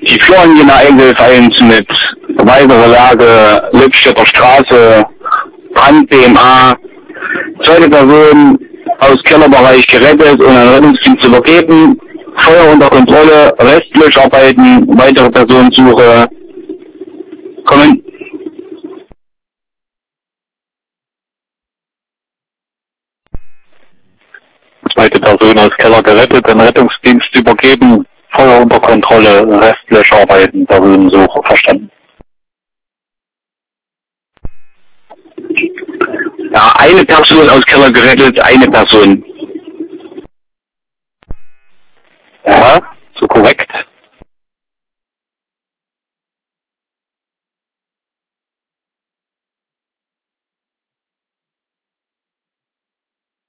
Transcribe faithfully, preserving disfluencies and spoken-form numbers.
Die Florianer Eigenhilfeins mit weitere Lage, Lippstädter Straße, Brand B M A, zweite Person aus Kellerbereich gerettet und an Rettungsdienst zu übergeben, Feuer unter Kontrolle, Restlöscharbeiten, weitere Personensuche, kommen. Zweite Person aus Keller gerettet, an Rettungsdienst übergeben, Feuer unter Kontrolle, Restlöscharbeiten, Personensuche, verstanden. Ja, eine Person aus Keller gerettet, eine Person. Ja, so korrekt.